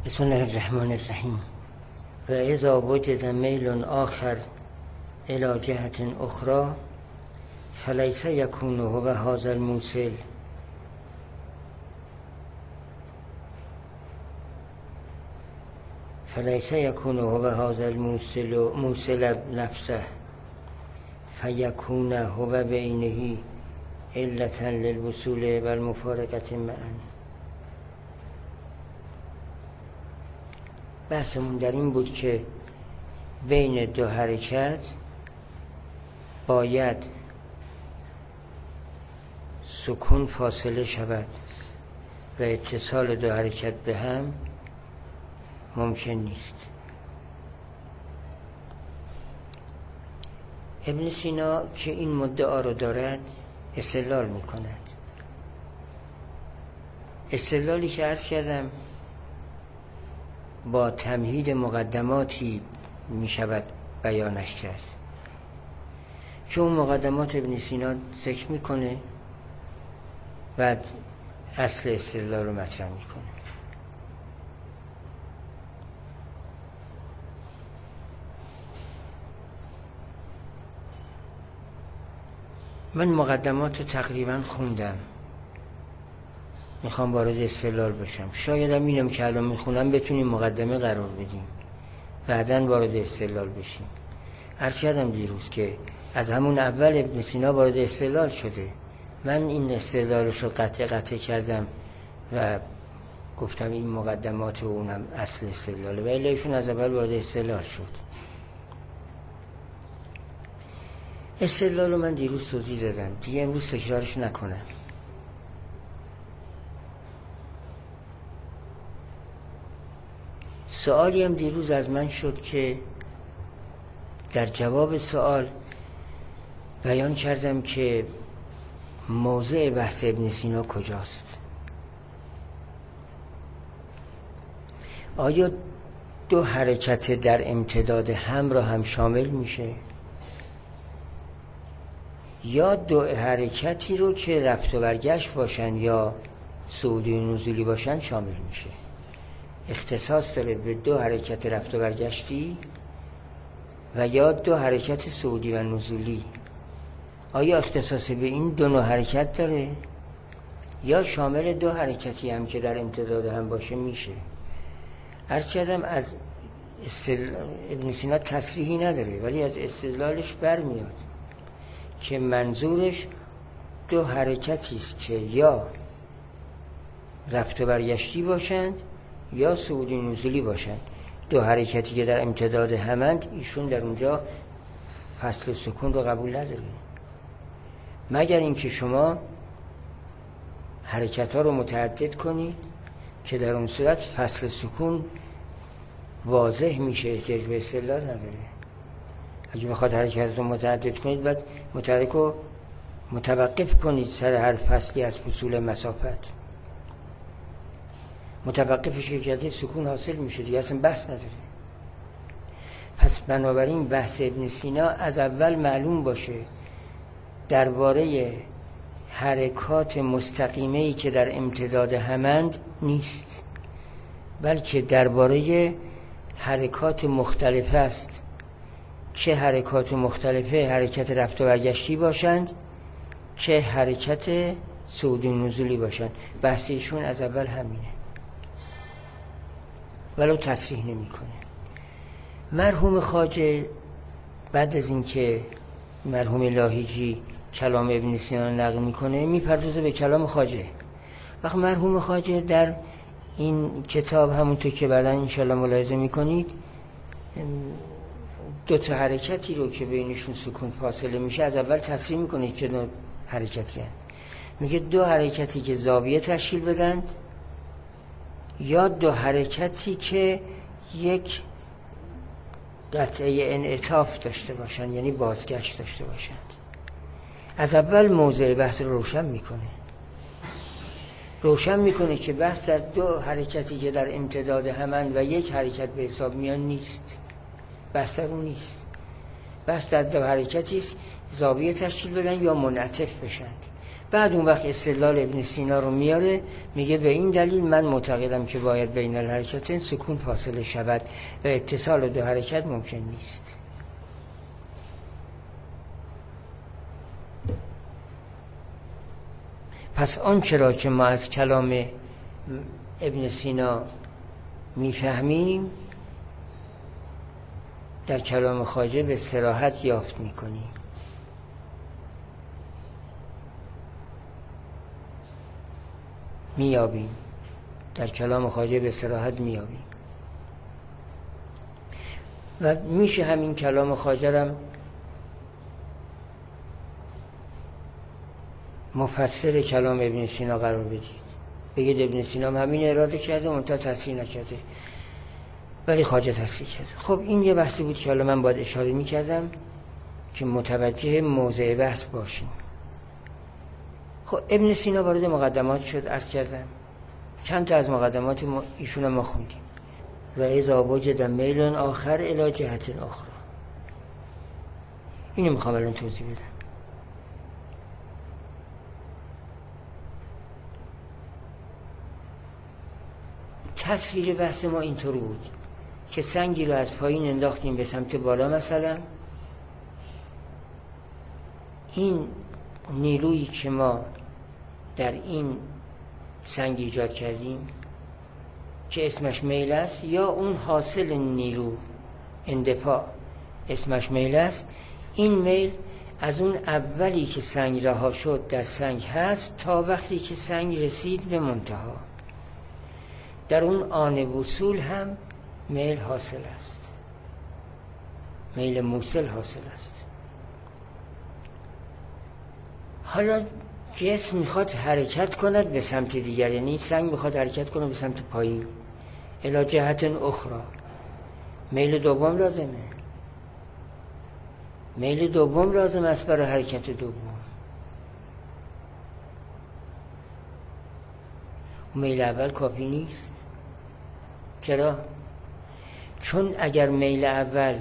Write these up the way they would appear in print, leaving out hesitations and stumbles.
بسم الله الرحمن الرحیم. و اذا وجد میل آخر الى جهة اخرى فلیس یکون هو هذا الموصل فلیس یکون هو هذا الموصل نفسه فیکون هو بعینه علة للوصول و المفارقة معا. بحثمون در این بود که بین دو حرکت باید سکون فاصله شود و اتصال دو حرکت به هم ممکن نیست. ابن سینا که این مدعا رو دارد استدلال می کند. استدلالی که عرض کردم با تمهید مقدماتی می شود بیانش کرد، چون مقدمات ابن سینا ذکر می کنه بعد اصل استدلال رو مطرح می کنه. من مقدمات رو تقریبا خوندم، میخوام وارد استدلال بشم. شاید هم اینم که الان میخونم بتونیم مقدمه قرار بدیم بعداً وارد استدلال بشیم. عرض کردم دیروز که از همون اول ابن سینا وارد استدلال شده. من این استدلالش رو قطع کردم و گفتم این مقدمات و اونم اصل استدلاله، ولی ایشون از اول وارد استدلال شد. استدلال رو من دیروز توضیح دادم، دیگه امروز تکرارش نکنم. سوالی هم دیروز از من شد که در جواب سوال بیان کردم که موضع بحث ابن سینا کجاست. آیا دو حرکت در امتداد هم را هم شامل میشه یا دو حرکتی رو که رفت و برگشت باشن یا صعودی و نزولی باشن شامل میشه؟ اختصاص داره به دو حرکت رفت و برگشتی و یا دو حرکت صعودی و نزولی؟ آیا اختصاص به این دو نوع حرکت داره یا شامل دو حرکتی هم که در امتداد هم باشه میشه؟ عرض کردم از ابن سینا تصریحی نداره، ولی از استدلالش برمیاد که منظورش دو حرکتی است که یا رفت و برگشتی باشند یا صعودی نزولی باشند. دو حرکتی که در امتداد همند ایشون در اونجا فصل سکون رو قبول نداره، مگر اینکه شما حرکت ها رو متعدد کنید که در اون صورت فصل سکون واضح میشه، احتیاج به استدلال نداره. اگه بخواد حرکت رو متعدد کنید بعد متحرک رو متوقف کنید سر هر فصلی از فصول مسافت. متوقفش که کرده سکون حاصل میشه دیگه، اصلا بحث نداره. پس بنابراین بحث ابن سینا از اول معلوم باشه درباره حرکات مستقیمه‌ای که در امتداد همند نیست، بلکه درباره حرکات مختلفه است که حرکات مختلفه حرکت رفت و برگشتی باشند که حرکت صعودی و نزولی باشند. بحث ایشون از اول همینه ولو تصریح نمی کنه. مرحوم خواجه بعد از اینکه مرحوم لاهیجی کلام ابن سینا رو نقل میکنه میپردازه به کلام خواجه. وقت مرحوم خواجه در این کتاب همونطور که بعدا انشاءالله ملاحظه میکنید دو تا حرکتی رو که بینشون سکون فاصله میشه از اول تصریح میکنه که دو حرکتی هست. میگه دو حرکتی که زاویه تشکیل بدن یا دو حرکتی که یک قطعه انعطاف داشته باشن، یعنی بازگشت داشته باشند. از اول موضع بحث رو روشن میکنه که بحث در دو حرکتی که در امتداد همند و یک حرکت به حساب میان نیست. بحث در اون نیست. بحث در دو حرکتی است زاویه تشکیل بدن یا منعطف بشند. بعد اون وقت استدلال ابن سینا رو میاره، میگه به این دلیل من معتقدم که باید بین الحرکتین سکون فاصله شود و اتصال دو حرکت ممکن نیست. پس آنچه را که ما از کلام ابن سینا میفهمیم در کلام خواجه به صراحت یافت میکنیم. میابیم در کلام خواجه به صراحت میابیم و میشه همین کلام خواجه را مفسر کلام ابن سینا قرار بدید، بگید ابن سینا همین اراده کرده منتها تصحیح نکرده ولی خواجه تصحیح کرده. خب این یه بحثی بود که حالا من باید اشاره میکردم که متوجه موضع بحث باشیم. خب ابن سینا وارد مقدمات شد، عرض کردم چند تا از مقدمات ایشون ما خوندیم. و اذا وجد میل آخر الی جهت اخرى، اینو میخوام الان توضیح بدم. تصویر بحث ما اینطور بود که سنگی رو از پایین انداختیم به سمت بالا، مثلا این نیرویی که ما در این سنگ ایجاد کردیم که اسمش میل است، یا اون حاصل نیرو اندفاع اسمش میل است، این میل از اون اولی که سنگ رها شد در سنگ هست تا وقتی که سنگ رسید به منتها. در اون آن وصول هم میل حاصل است، میل موصل حاصل است. حالا جسم میخواد حرکت کند به سمت دیگر، یعنی سنگ میخواد حرکت کنه به سمت پایین، الی جهت اخرى، میل دوم لازمه، میل دوم لازم است برای حرکت دوم. میل اول کافی نیست. چرا؟ چون اگر میل اول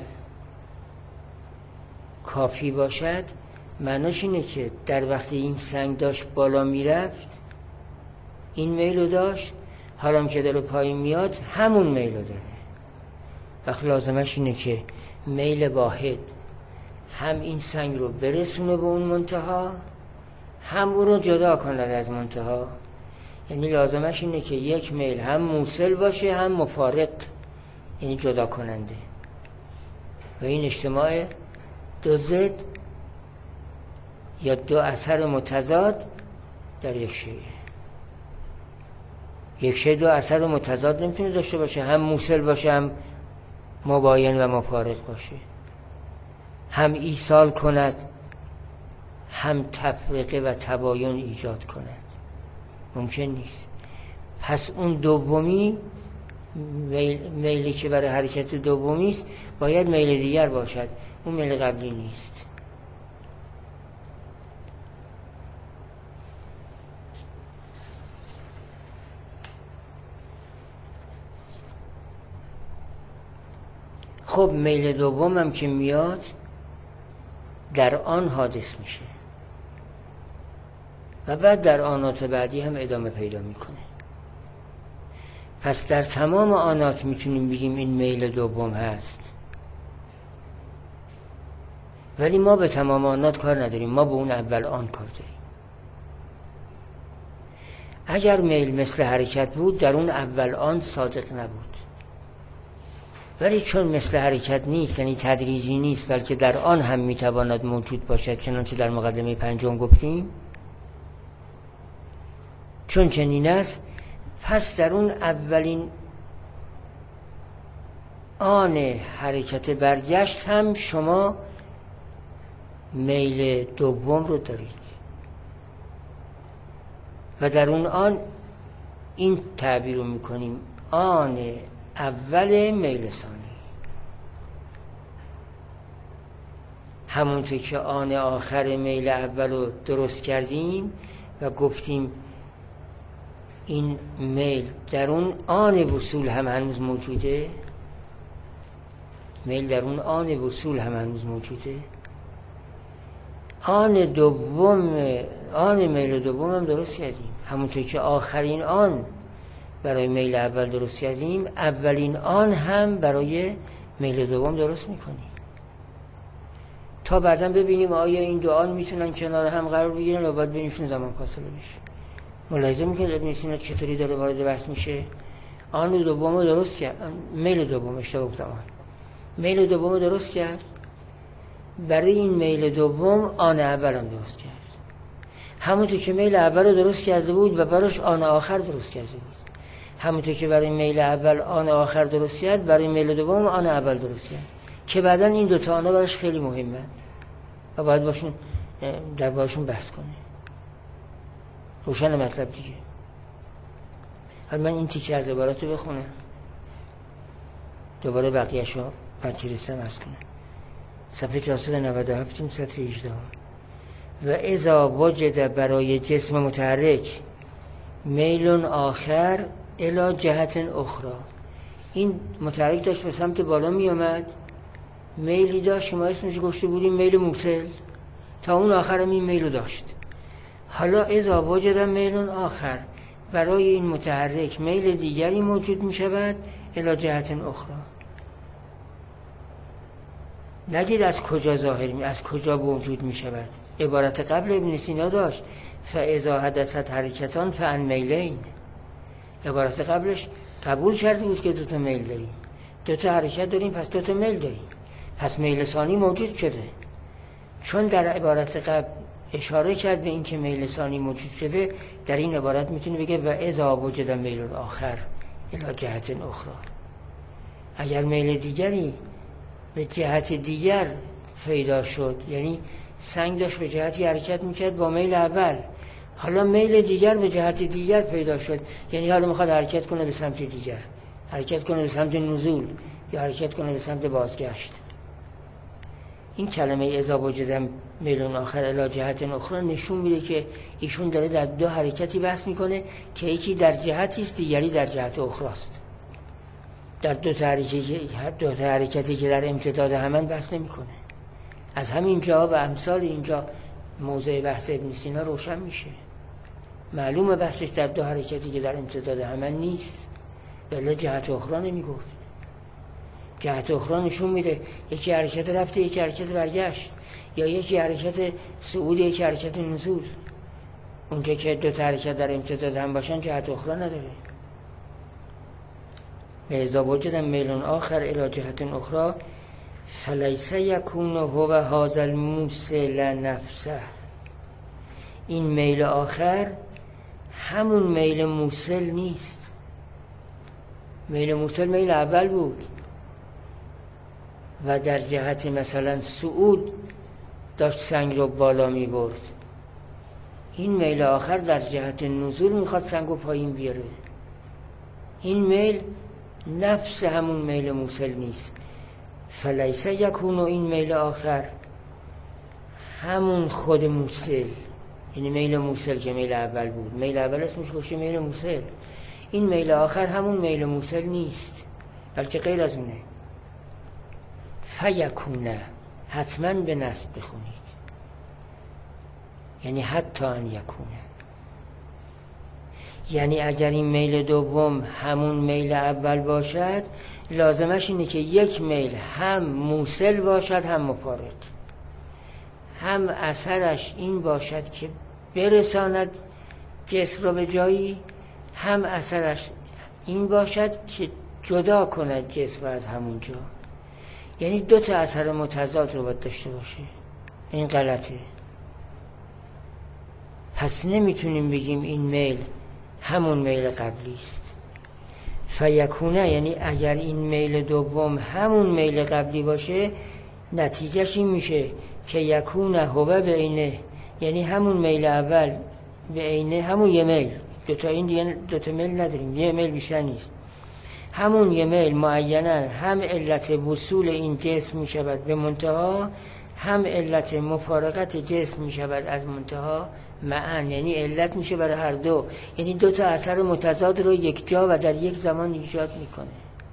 کافی باشد معناش اینه که در وقتی این سنگ داشت بالا میرفت این میل رو داشت، حالا که داره پایین میاد همون میل رو داره. وقت لازمش اینه که میل واحد هم این سنگ رو برسونه به اون منتها، هم اون رو جدا کنه از منتها. یعنی لازمش اینه که یک میل هم موصل باشه هم مفارق، یعنی جدا کننده. و این اجتماع دو ضد یا دو اثر متضاد در یک شیء. یک شیء دو اثر متضاد نمیتونه داشته باشه، هم موصل باشه هم مباین و مفارق باشه، هم ایصال کند هم تفرقه و تباین ایجاد کند، ممکن نیست. پس اون دومی میلی که برای حرکت دومی است باید میل دیگر باشد، اون میل قبلی نیست. خب میل دوم هم که میاد در آن حادث میشه و بعد در آنات بعدی هم ادامه پیدا میکنه. پس در تمام آنات میتونیم بگیم این میل دوم هست، ولی ما به تمام آنات کار نداریم، ما به اون اول آن کار داریم. اگر میل مثل حرکت بود در اون اول آن صادق نبود، ولی چون مثل حرکت نیست، یعنی تدریجی نیست، بلکه در آن هم میتواند موجود باشد، چنانچه در مقدمه پنجم گفتیم، چون چنین است، پس در اون اولین آن حرکت برگشت هم شما میل دوم رو دارید و در اون آن این تعبیر رو میکنیم آن اول میل ثانی. همونطور که آن آخر میل اول رو درست کردیم و گفتیم این میل در اون آن وصول هم هنوز موجوده، میل در اون آن وصول هم هنوز موجوده، آن میل دوم هم درست کردیم، همونطور که آخرین آن برای میل اول درست کردیم، اولین آن هم برای میل دوم درست میکنیم تا بعدا ببینیم آیا این دو آن میتونن کنار هم قرار بگیرن یا باید بینشون زمان فاصله بشه. ملاحظه میکنید ابن سینا چطوری داره وارد بحث میشه. آن دوم رو درست کرد، میل دوم اشتباه گفتم، میل دوم رو درست کرد، برای این میل دوم آن اول هم درست کرد، همونطور که میل اول رو درست کرده بود و براش آن آخر درست کرده بود. همونطور که برای میل اول آن آخر درست کرد، برای میل دوم آن اول درست کرد که بعدا این دو تا آنها براش خیلی مهمه و باید باشون دربارشون بحث کنه. روشن مطلب دیگه. حالا من این تیکه از عبارت رو بخونم، دوباره بقیه‌شو بعد رسم عرض کنم. صفحه 497 سطر 18. و اذا وجد برای جسم متحرک میل آخر الی جهت اخرى، این متحرک داشت به سمت بالا می آمد، میلی داشت که ما اسمش گفته بودیم میل موصل، تا اون آخر هم این میل داشت. حالا اذا وجد میل آخر، برای این متحرک میل دیگری موجود می شود الی جهت اخرى. نگید از کجا ظاهر می، از کجا موجود می شود. عبارت قبل ابن سینا داشت فاذا حدثت حرکتان فعن میلین. عبارت قبلش قبول کرده بود که دوتا میل داریم، دوتا حرکت داریم، پس دوتا میل داریم، پس میل ثانی موجود شده. چون در عبارت قبل اشاره کرد به این که میل ثانی موجود شده، در این عبارت میتونه بگه و اذا وجد میل آخر الی جهت اخرى. اگر میل دیگری به جهت دیگر پیدا شد، یعنی سنگ داشت به جهتی حرکت میکرد با میل اول، حالا میل دیگر به جهت دیگر پیدا شد، یعنی حالا میخواد حرکت کنه به سمت دیگر، حرکت کنه به سمت نزول یا حرکت کنه به سمت بازگشت. این کلمه اذا وجد میل آخر الی جهت اخرى نشون میده که ایشون داره در دو حرکتی بحث میکنه که یکی در جهتی است، دیگری در جهت اخرى است. در دو تا حرکتی که در امتداد همان بحث نمیکنه. از همین جا و امثال اینجا موضع بحث ابن سینا روشن میشه. معلومه بحثش در دو حرکتی که در امتداد همان نیست، ولی جهت اخرى نمیگفت. جهت اخرى نشون میده یکی حرکت رفته، یکی حرکت برگشت، یا یکی حرکت صعود، یکی حرکت نزول. اونجا که دو تا حرکت در امتداد هم باشن جهت اخرى نداره. اذا وجد میل آخر الی جهت اخرى فلیس یکون هو هذا الموصل نفسه. این میل آخر همون میل موصل نیست. میل موصل میل اول بود و در جهت مثلا صعود داشت سنگ رو بالا می برد. این میل آخر در جهت نزول میخواد سنگ رو پایین بیاره. این میل نفس همون میل موصل نیست. فلیس یکون این میل آخر همون خود موصل، یعنی میل موصل که میل اول بود، میل اول اسمش گوشه میل موصل، این میل آخر همون میل موصل نیست بلکه غیر از اونه. فیکونه حتما به نصب بخونید، یعنی حتی ان یکونه، یعنی اگر این میل دوم همون میل اول باشد لازمش اینه که یک میل هم موصل باشد هم مفارق، هم اثرش این باشد که برساند جسم را به جایی، هم اثرش این باشد که جدا کند جسم را از همون جا. یعنی دو تا اثر متضاد رو باید داشته باشه. این غلطه. پس نمیتونیم بگیم این میل همون میل قبلی است. فیکونه یعنی اگر این میل دوم همون میل قبلی باشه نتیجهش این میشه که یکونه هو به عینه، یعنی همون میل اول به عینه، همون یه میل، دوتا این دیگه دوتا میل نداریم، یه میل بیشتر نیست، همون یه میل معیناً هم علت وصول این جسم میشود به منتها، هم علت مفارقت جسم میشود از منتها معن، یعنی علت میشه برای هر دو، یعنی دو تا اثر متضاد رو یک جا و در یک زمان ایجاد میکنه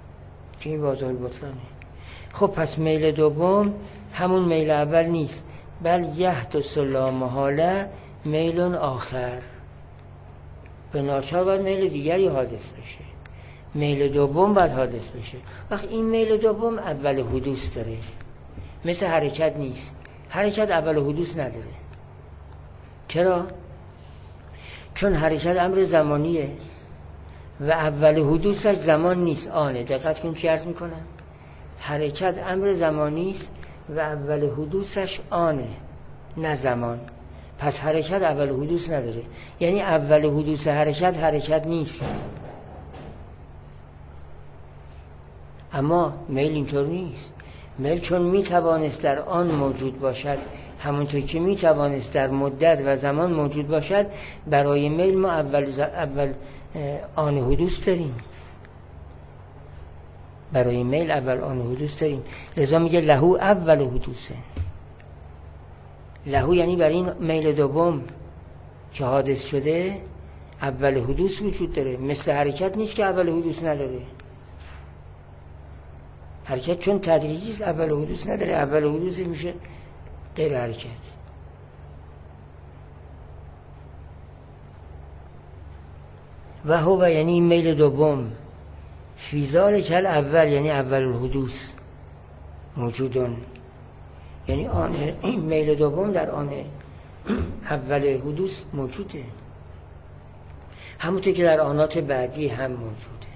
که این واضح البطلانه. خب پس میل دوم همون میل اول نیست، بل یحدث لا محاله میل آخر، به ناچار باید میل دیگری حادث بشه، میل دوم باید حادث بشه. وقت این میل دوم اول حدوث داره، مثل حرکت نیست. حرکت اول حدوث نداره. چرا؟ چون حرکت امر زمانیه و اول حدوثش زمان نیست، آنه. دقت کن چی عرض میکنم. حرکت امر زمانی است و اول حدوثش آنه، نه زمان. پس حرکت اول حدوث نداره، یعنی اول حدوث حرکت نیست. اما میل اینطور نیست. میل چون میتوانست در آن موجود باشد، همونطور که میتوانست در مدت و زمان موجود باشد، برای میل ما اول آن حدوث داریم. برای میل اول آن حدوث داریم. لذا میگه لهو اول حدوثه. لهو یعنی برای این میل دوم که حادث شده اول حدوث وجود داره. مثل حرکت نیست که اول حدوث نداره. حرکت چون تدریجی است اول حدوث نداره، اول حدوث میشه غیر حرکت. و هو یعنی میل دوم فی ذلک الاول یعنی اول الحدوث موجودون، یعنی آن این میل دوم در آن اول حدوث موجوده، همونطور که در آنات بعدی هم موجوده.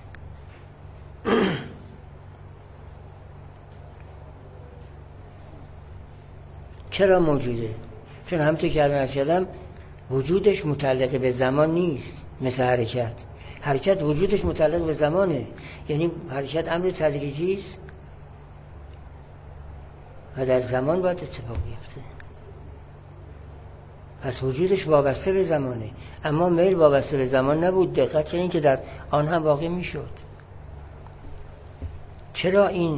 چرا موجوده؟ چون همونطور که الان عرض کردم وجودش متعلق به زمان نیست، مثل حرکت. حرکت وجودش متعلق به زمانه، یعنی حرکت امر تدریجی است و در زمان باید اتفاق بیفته. پس وجودش وابسته به زمانه، اما میل وابسته به زمان نبود. دقت کنین که در آن هم واقع میشد. چرا این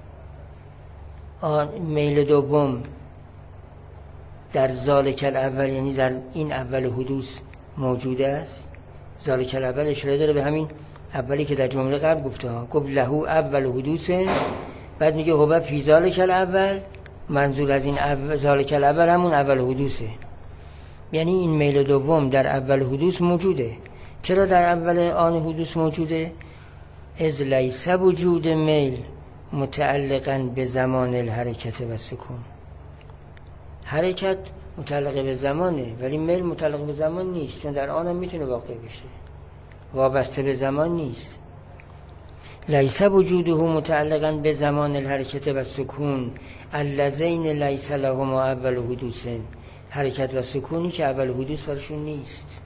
میل دوم در ذالک الاول یعنی در این اول حدوث موجود است؟ ذالک الاول اشاره داره به همین اولی که در جمله قبل گفت لهو اول حدوث. بعد میگه هو فی ذالک الاول، منظور از این ذالک الاول همون اول حدوثه، یعنی این میل دوم در اول حدوث موجوده. چرا در اول آن حدوث موجوده؟ از لیس وجود میل متعلقاً به زمان الحرکت و سکون. حرکت متعلق به زمانه ولی میل متعلق به زمان نیست، چون در آن هم میتونه واقع بشه، وابسته به زمان نیست. لیس وجوده متعلقاً به زمان الحرکت و سکون اللذین لیس لهما اول حدوث، حرکت و سکونی که اول حدوث برشون نیست.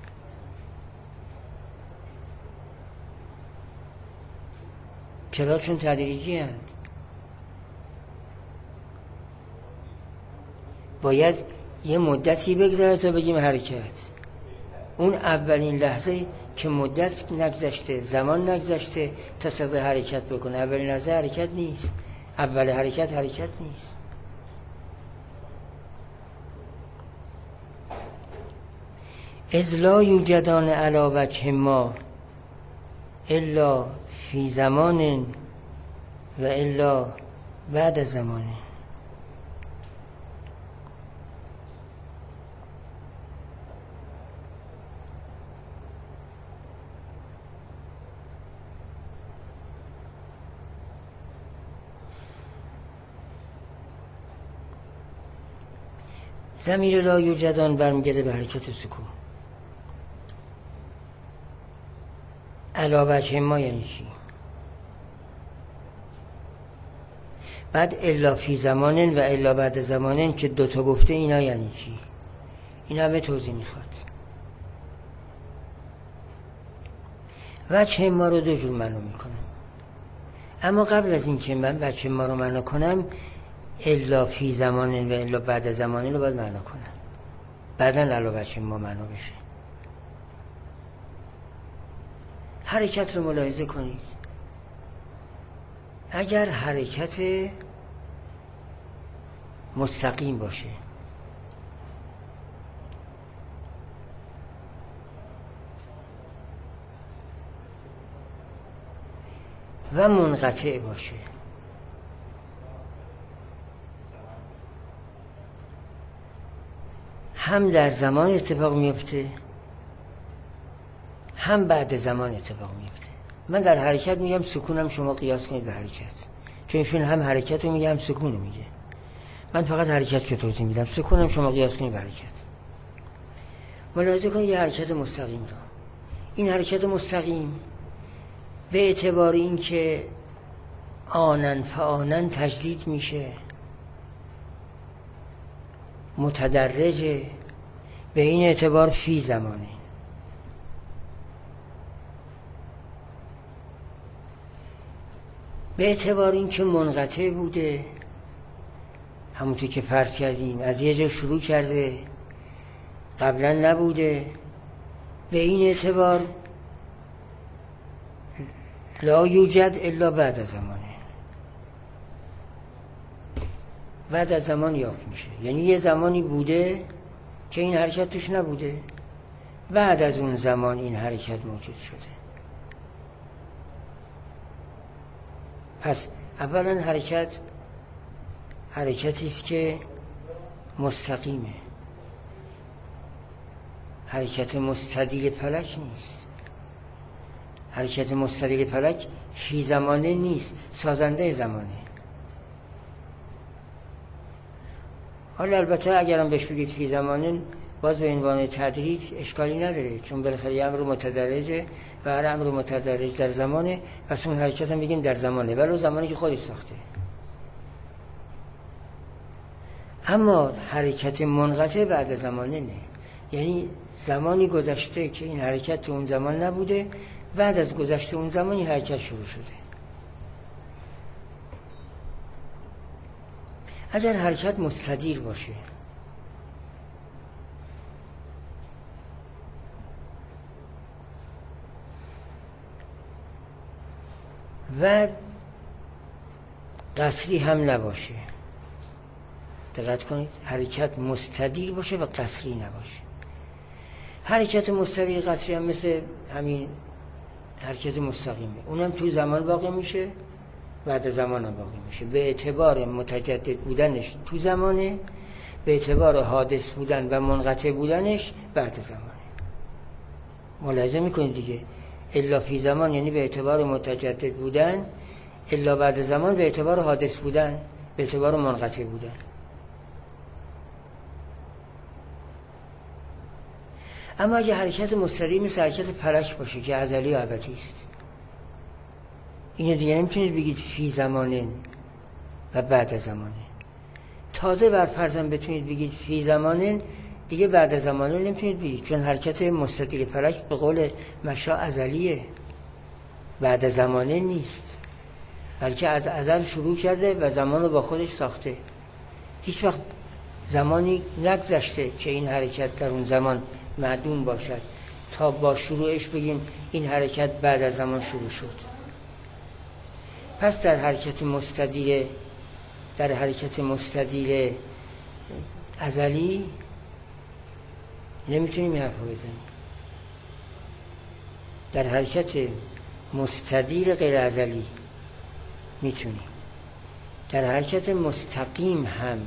چرا؟ چون تدریجی هست. باید یه مدتی بگذره تا بگیم حرکت. اون اولین لحظه که مدت نگذشته، زمان نگذشته تا صدق حرکت بکنه، اولین لحظه حرکت نیست. اول حرکت نیست. اذ لا یوجدان علی وجه ما الا فی زمان و الا بعد زمان. ضمیر لا یوجدان برمیگرده به حرکت سکون. علی وجه ما یعنی چی؟ بعد الا فی زمانن و الا بعد زمانن که دوتا گفته، اینا یعنی چی؟ اینا همه توضیح میخواد. وجه ما رو دو جور معنا میکنم، اما قبل از این که من وجه ما رو معنا کنم الا فی زمانن و الا بعد زمانن رو باید معنا کنم، بعداً الا وجه ما معنا بشه. حرکت رو ملاحظه کنید. اگر حرکت مستقیم باشه و منقطع باشه، هم در زمان اتفاق میفته هم بعد زمان اتفاق میفته. من در حرکت میگم سکونم، شما قیاس کنید به حرکت، چون ایشون هم حرکت رو میگه هم سکون رو میگه. من فقط حرکت رو توضیح میدم، سکونم شما قیاس کنید به حرکت. ملاحظه کنید یه حرکت مستقیم رو، این حرکت مستقیم به اعتبار این که آنن فآنن تجدید میشه، متدرجه، به این اعتبار فی زمانه. به اعتبار این که منقطع بوده، همونطور که فرض کردیم از یه جا شروع کرده قبلا نبوده، به این اعتبار لا یوجد الا بعد از زمانه، بعد از زمان یافت میشه. یعنی یه زمانی بوده که این حرکت توش نبوده، بعد از اون زمان این حرکت موجود شده. پس اولا حرکتی است که مستقیمه، حرکت مستدیل فلک نیست. حرکت مستدیل فلک فی زمانه نیست، سازنده زمانه. حالا البته اگرم بهش بگید فی زمانه، باز به عنوان تدریج اشکالی نداره، چون بالاخره یه امر متدرجه و هر امر متدرج در زمانه، پس اون حرکت هم بگیم در زمانه، ولو زمانی که خودش ساخته. اما حرکت منقطع بعد زمانه نه، یعنی زمانی گذشته که این حرکت تو اون زمان نبوده، بعد از گذشته اون زمانی حرکت شروع شده. اگر حرکت مستدیر باشه و قصری هم نباشه، دقت کنید، حرکت مستدیر باشه و قصری نباشه. حرکت مستدیر قصری هم مثل همین حرکت مستقیمه، اونم تو زمان باقی میشه، بعد زمان هم باقی میشه، به اعتبار متجدد بودنش تو زمانه، به اعتبار حادث بودن و منقطع بودنش بعد زمانه. ملاحظه میکنید دیگه، الا فی زمان یعنی به اعتبار متجدد بودن، الا بعد زمان به اعتبار حادث بودن، به اعتبار منقطع بودن. اما اگه حرکت مستدیر مثل حرکت فلک باشه که ازلی و ابدی است، اینو دیگه نمیتونید بگید فی زمانه و بعد زمانه. تازه بر فرضاً بتونید بگید فی زمانه، دیگه بعد زمانه نمیتونید بگید، چون حرکت مستدیر فلک به قول مشا ازلیه، بعد زمانه نیست، بلکه از ازل شروع کرده و زمان رو با خودش ساخته. هیچ وقت زمانی نگذشته که این حرکت در اون زمان معدوم باشد تا با شروعش بگیم این حرکت بعد از زمان شروع شد. پس در حرکت مستدیر ازلی نمیتونیم این حرف رو بزنیم. در حرکت مستدیر غیر ازلی میتونیم. در حرکت مستقیم هم،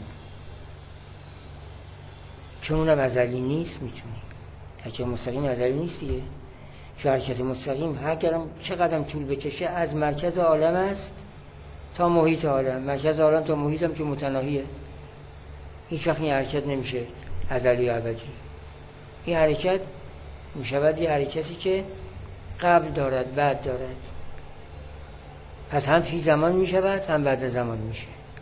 چون اونم ازلی نیست، میتونیم. حرکت مستقیم ازلی نیست دیگه، چون حرکت مستقیم اگرم چقدر طول بکشه از مرکز عالم است تا محیط عالم، مرکز عالم تا محیط هم که متناهیه، هیچ وقت این حرکت نمیشه ازلی و ابدی. این حرکت میشود یه حرکتی که قبل دارد بعد دارد، پس هم فی زمان میشود هم بعد زمان میشه.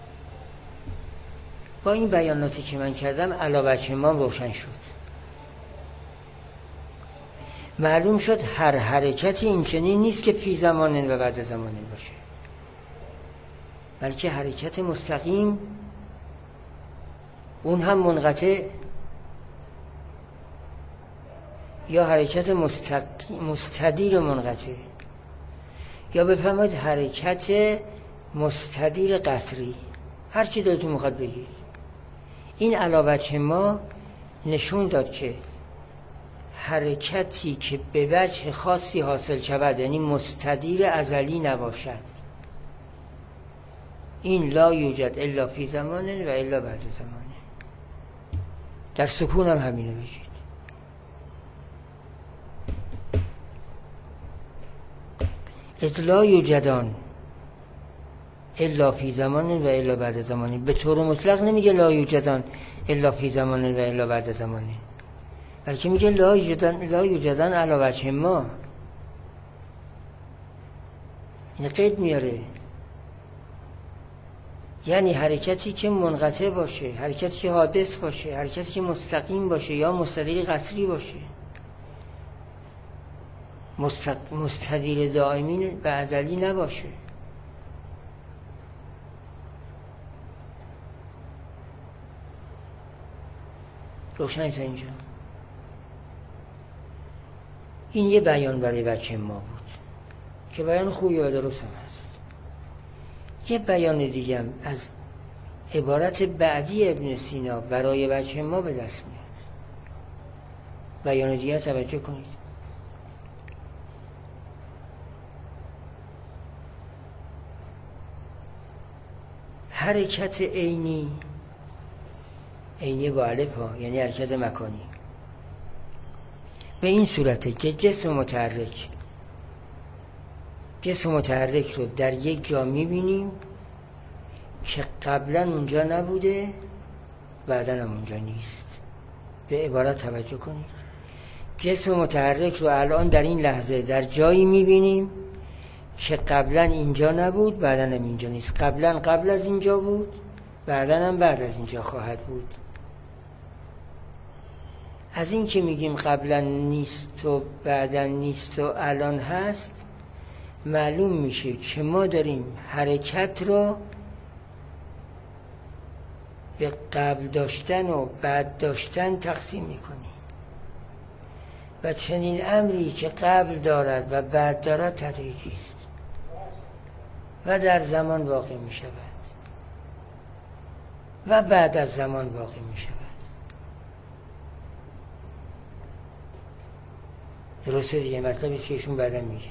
با این بیاناتی که من کردم علاوه ما روشن شد، معلوم شد هر حرکتی این چنین نیست که فی زمانه و بعد زمانه باشه، بلکه حرکت مستقیم اون هم منقطع، یا حرکت مستدیر منقطع، یا بفرمایید حرکت مستدیر قصری، هر چی دلتون میخواد بگید. این علاوه ما نشون داد که حرکتی که به وجه خاصی حاصل شود، یعنی مستدیر ازلی نباشد، این لا یوجد الا فی زمانه و الا بعد زمانه. در سکون هم همینه بگید. اذ لا یوجدان الا فی زمان و الا بعد زمانی. به طور مطلق نمیگه لا یوجدان الا فی زمان و الا بعد زمانی، بلکه میگه لا یوجدان علی وجه ما. این قید میاره، یعنی حرکتی که منقطع باشه، حرکتی که حادث باشه، حرکتی که مستقیم باشه یا مستدیر قصری باشه. مستدیر دائمی و ازلی نباشه. روشنی تا اینجا؟ این یه بیان برای بچه ما بود که بیان خوبی و درست هم هست. یه بیان دیگه هم از عبارت بعدی ابن سینا برای بچه ما به دست میاد. بیان دیگه توجه کنید. حرکت عینی با الف ها، یعنی حرکت مکانی، به این صورته که جسم متحرک رو در یک جا میبینیم که قبلا اونجا نبوده بعدا هم اونجا نیست. به عبارت توجه کنید. جسم متحرک رو الان در این لحظه در جایی میبینیم که قبلا اینجا نبود بعدا هم اینجا نیست. قبلا قبل از اینجا بود، بعدا هم بعد از اینجا خواهد بود. از این که میگیم قبلا نیست و بعدا نیست و الان هست، معلوم میشه که ما داریم حرکت رو به قبل داشتن و بعد داشتن تقسیم میکنیم و چنین امری که قبل دارد و بعد دارد تدریجی است و در زمان واقع میشود و بعد از زمان واقع میشود. درسته دیگه؟ مطلبی که ایشون بعدا میگه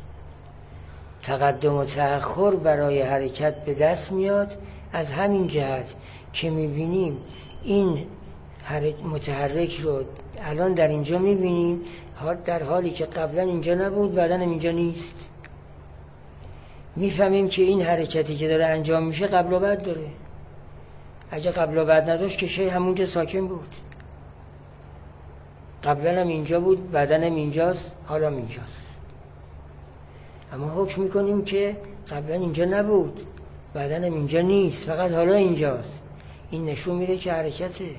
تقدم و تأخر برای حرکت به دست میاد از همین جهت که میبینیم این متحرک رو الان در اینجا میبینیم در حالی که قبلا اینجا نبود بعدا هم اینجا نیست. میفهمیم که این حرکتی که داره انجام میشه قبل و بعد داره. اگه قبل و بعد نداشت که شی همونجا ساکن بود. قبلا هم اینجا بود بعدا هم اینجاست حالا هم اینجاست. اما حکم میکنیم که قبلا اینجا نبود بعدا هم اینجا نیست فقط حالا اینجاست. این نشون میده که حرکته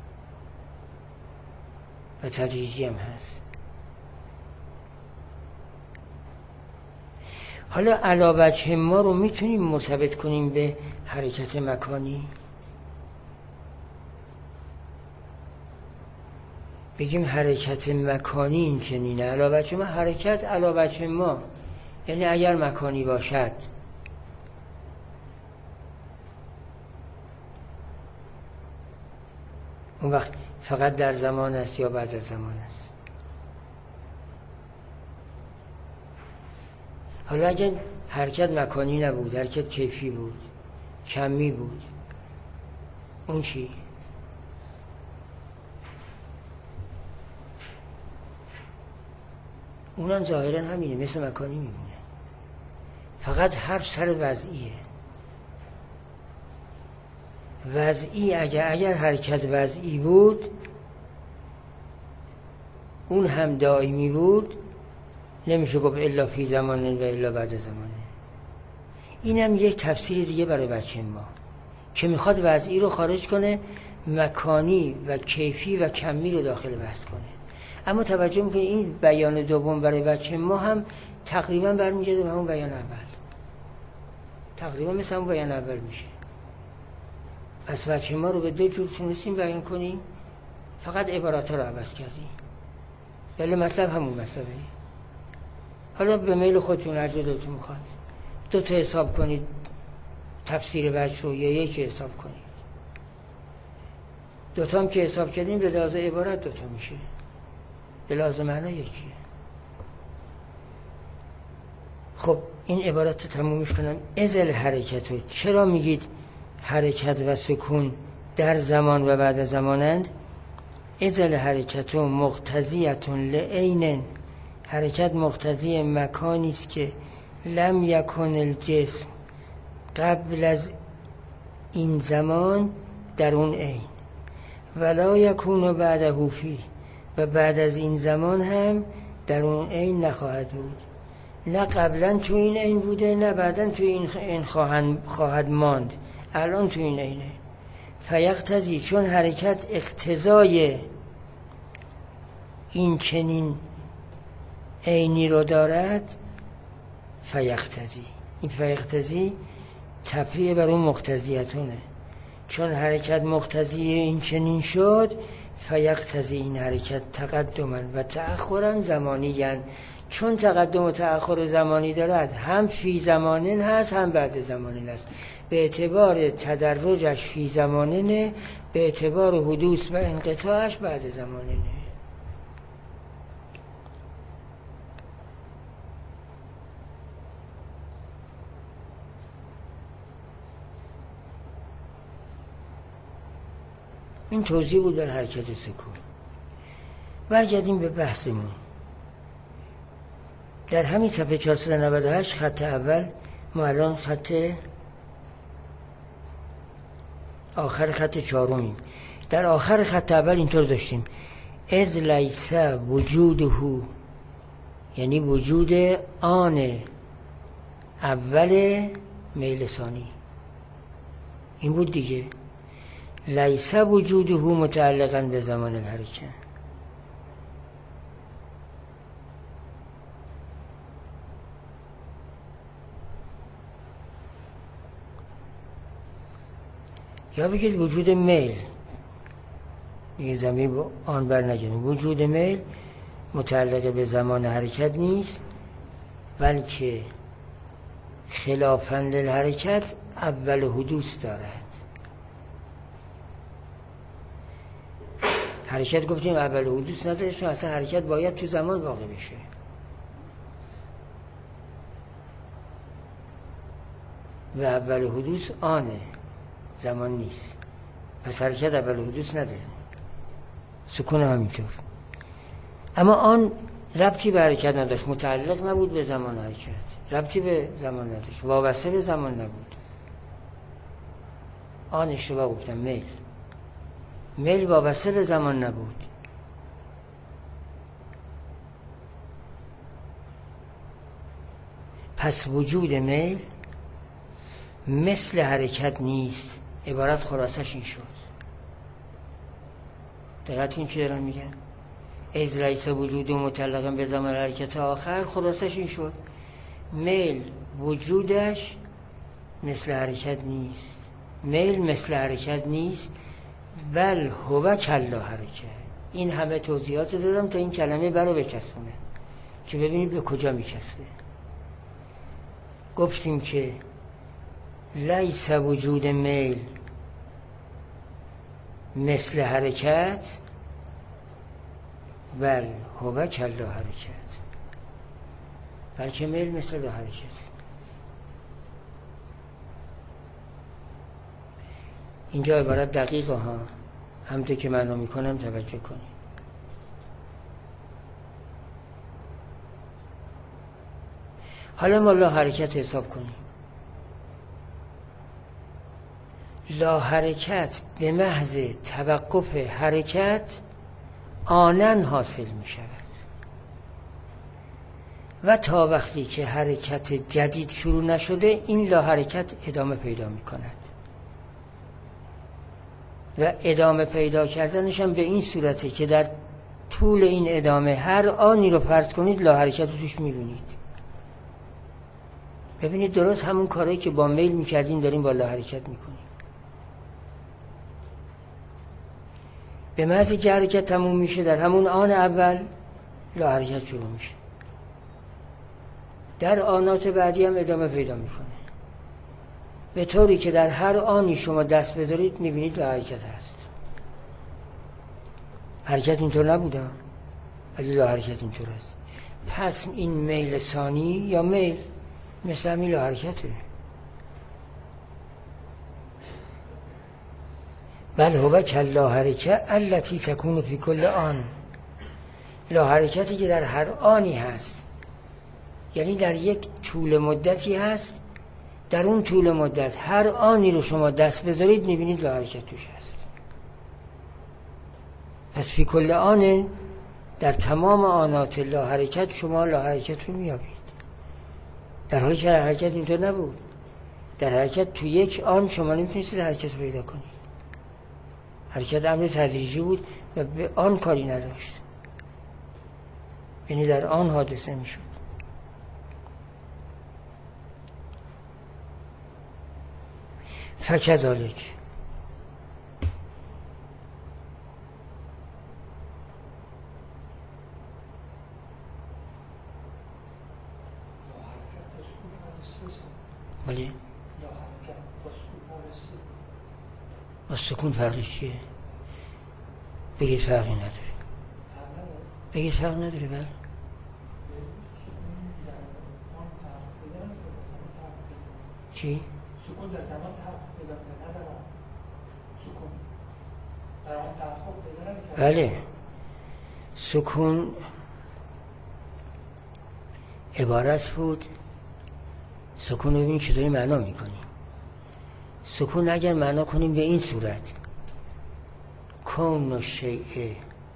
و تدریجی هم هست. حالا علاوه ما رو میتونیم مرتبط کنیم به حرکت مکانی. بگیم حرکت مکانی این چنینه. علاوه ما حرکت علاوه ما یعنی اگر مکانی باشد اون وقت فقط در زمان است یا بعد از زمان است. حالا اگر حرکت مکانی نبود، حرکت کیفی بود، کمی بود، اون چی؟ اونم ظاهرا همینه، مثل مکانی میمونه، فقط حرف سر وضعیه. وضعی اگر حرکت وضعی بود اون هم دائمی بود نمیشه گفت الا فی زمان و الا بعد زمانه. اینم یک تفسیر دیگه برای بچه ما که میخواد وضعی رو خارج کنه، مکانی و کیفی و کمی رو داخل بحث کنه. اما توجه میکنید این بیان دوم برای بچه ما هم تقریبا برمیگرده به همون بیان اول، تقریبا مثل همون بیان اول میشه. پس بچه ما رو به دو جور تونستیم بیان کنیم، فقط عبارات رو عوض کردیم، ولی مطلب همون مطلبه. حالا به میل خودتون هر جا دلتون میخواد دو تا حساب کنید تفسیر وجه رو یا یک حساب کنید. دوتا هم که حساب کردیم به لحاظ عبارت دوتا میشه، به لحاظ معنا یکیه. خب این عبارت رو تمومش کنم. ازل حرکت رو چرا میگید حرکت و سکون در زمان و بعد از زمانند؟ اذا حرکت مقتضیه لعین، حرکت مقتضی مکانی است که لم یکن الجسم قبل از این زمان در اون عین، ولا یکون بعده فیه، و بعد از این زمان هم در اون عین نخواهد بود. نه قبلا تو این عین بوده، نه بعدا تو این عین خواهد ماند، الان تو این عینه. فیقتضی، چون حرکت اقتضای این چنین عینی رو دارد، فیقتضی، این فیقتضی تفریع بر اون مقتضیتونه، چون حرکت مقتضی این چنین شد، فیقتضی، این حرکت تقدما و تأخرا زمانیاً، چون تقدم و تأخر زمانی دارد، هم فی زمانن هست هم بعد زمانن هست. به اعتبار تدرجش فی زماننه، به اعتبار حدوث و انقطاعش بعد زماننه. این توضیح بود در حرکت سکون. برگردیم به بحثمون. در همین صفحه 498 خط اول، ما الان خط آخر خط چهارمیم. در آخر خط اول اینطور داشتیم: از لیس وجوده، یعنی وجود آن اول میل ثانی. این بود دیگه. لیس وجوده متعلقا به زمان الحرکه. یا بگید وجود میل، دیگه زمین با آن بر نگیریم. وجود میل متعلق به زمان حرکت نیست، بلکه خلافاً للحرکت اول حدوث دارد. حرکت گفتیم اول حدوث نداره، چون اصلا حرکت باید تو زمان واقع بشه. و اول حدوث آنه، زمان نیست. پس حرکت اول حدوث نداره. سکون همینطور. اما آن ربطی به حرکت نداشت، متعلق نبود به زمان حرکت، ربطی به زمان نداشت، وابسته به زمان نبود. آن اشتباه گفتم، میل وابسته به زمان نبود. پس وجود میل مثل حرکت نیست. عبارت خلاصش این شد. دقیقا این چی دارم میگن؟ از لیس وجود متعلقا به زمان حرکت آخر، خلاصش این شد: میل وجودش مثل حرکت نیست. میل مثل حرکت نیست، بل هو کلا حرکت. این همه توضیحات دادم تا این کلمه برو بچسبونه که ببینید به کجا میچسبه. گفتیم که لیس وجود میل مثل حرکت، بل هو کلا حرکت، بلکه میل مثل حرکت. اینجا عبارت دقیقه ها، همونطور که معنا میکنم توجه کنید. حالا ما لا حرکت حساب کنیم. لا حرکت به محض توقف حرکت آنن حاصل می شود و تا وقتی که حرکت جدید شروع نشده، این لا حرکت ادامه پیدا می کند و ادامه پیدا کردنش هم به این صورته که در طول این ادامه هر آنی رو فرض کنید لا حرکت رو توش می بینید. ببینید درست همون کاری که با میل می کردیم داریم با لا حرکت می کنیم. به محض که حرکت تموم میشه، در همون آن اول لا حرکت شروع میشه، در آنات بعدی هم ادامه پیدا میکنه، به طوری که در هر آنی شما دست بذارید میبینید لا حرکت هست. حرکت اینطور نبوده ولی لا حرکت اینطور هست. پس این میل ثانی یا میل مثل همین لا حرکته. بل هو کلا حرکه التی تکون فی کل آن، لا حرکتی که در هر آنی هست، یعنی در یک طول مدتی هست، در اون طول مدت هر آنی رو شما دست بذارید میبینید لا حرکت توش هست. پس فی کل آن، در تمام آنات لا حرکت شما لا حرکت رو میابید، در حالی که حرکت اینطور نبود. در حرکت تو یک آن شما نمیتونید حرکت پیدا کنید، حرکت امر تدریجی بود و به آن کاری نداشت، یعنی در آن حادثه میشد. فکذالک ولی با سکون فرقی چیه؟ بگید فرقی نداره، بگید فرق نداره. بله چی؟ سکون در زمان تحقق پیدا نداره، سکون در آن تحقق پیدا نمی‌کنه. بله سکون عبارت بود، سکون رو ببین چطوری معنا میکنیم. سکون اگر معنا کنیم به این صورت کون الشیء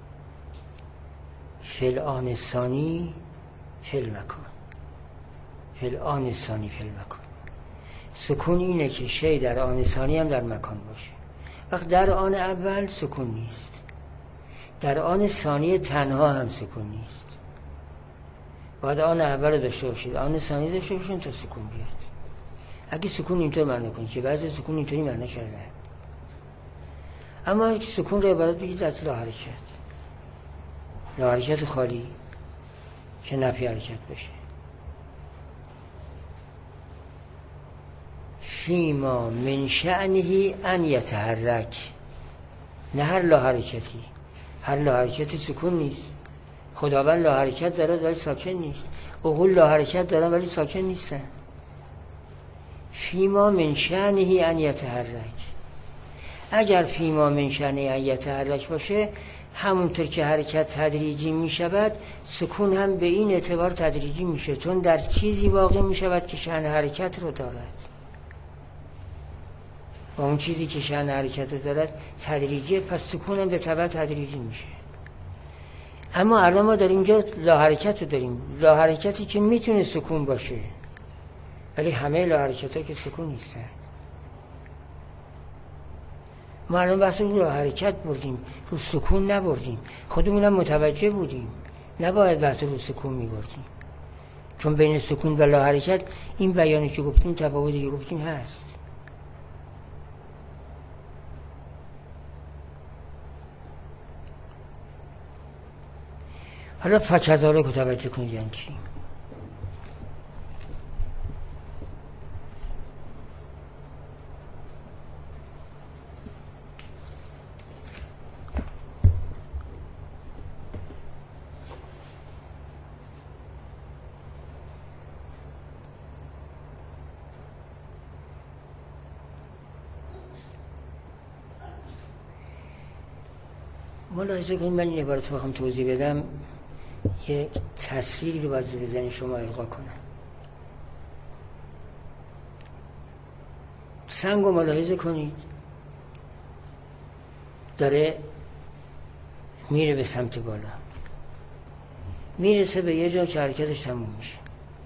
فی الآن ثانی فی المکان، فی الآن ثانی فی المکان. سکون اینه که شی در آن ثانی هم در مکان باشه. وقت در آن اول سکون نیست، در آن ثانی تنها هم سکون نیست. باید آن اول داشته باشید، آن ثانی داشته باشید تا سکون بیاد. اگه سکون اینطور معنی کنید که بعضی سکون اینطوری معنی کرده، اما سکون رو عبارت بگید از لا حرکت، لا حرکت خالی که نفی حرکت بشه. فیما من شأنه ان یتحرک، نه هر لا حرکتی، هر لا حرکتی سکون نیست. خداوند لا حرکت دارد ولی ساکن نیست، عقول لا حرکت دارن ولی ساکن نیستن. فیما من شأنه ان یتحرک، اگر فیما من شأنه ان یتحرک باشه، همونطور که حرکت تدریجی می شود سکون هم به این اعتبار تدریجی میشه، چون در چیزی واقع می شود که شأن حرکت رو دارد و اون چیزی که شأن حرکت رو دارد تدریجی، پس سکون هم به تبع تدریجی میشه. اما الان ما در اینجا لا حرکت رو داریم، لا حرکتی که میتونه سکون باشه، ولی همه لا حرکت ها که سکون نیستن. ما الان بحث رو لا حرکت بردیم، رو سکون نبردیم. خودمونم متوجه بودیم نباید بحث رو سکون میبردیم، چون بین سکون و لا حرکت این بیانی که گفتیم، تفاوتی که گفتیم هست. حالا فکذالک رو توجه کنید یعنی چی؟ ملاحظه کنید، من این عبارت رو بخوام توضیح بدم یه تصویری رو باید به ذهن شما القا کنم. سنگ رو ملاحظه کنید، داره میره به سمت بالا، میرسه به یه جا که حرکتش تموم میشه.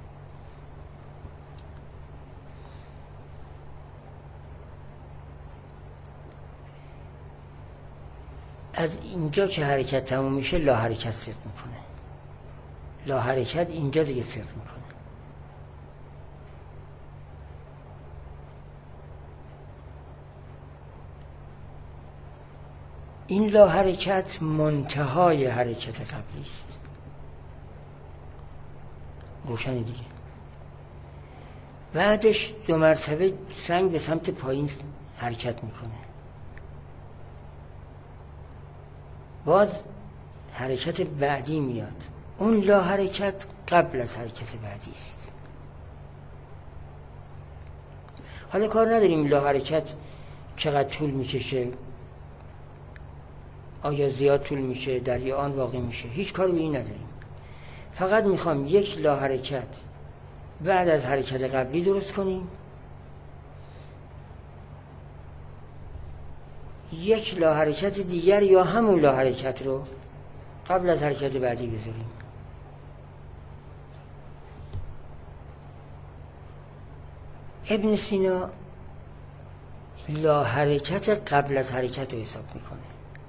از اینجا که حرکت تموم میشه لا حرکت صدق میکنه، لا حرکت اینجا دیگه صدق میکنه. این لا حرکت منتهای حرکت قبلی است. روشنه دیگه. بعدش 2 مرتبه سنگ به سمت پایین حرکت میکنه، باز حرکت بعدی میاد، اون لا حرکت قبل از حرکت بعدی است. حالا کار نداریم لا حرکت چقدر طول میکشه، آیا زیاد طول میشه، در یه آن واقع میشه، هیچ کار به این نداریم. فقط میخوام یک لا حرکت بعد از حرکت قبلی درست کنیم، یک لا حرکت دیگر یا همون لا حرکت رو قبل از حرکت بعدی بذاریم. ابن سینا لا حرکت قبل از حرکت رو حساب میکنه.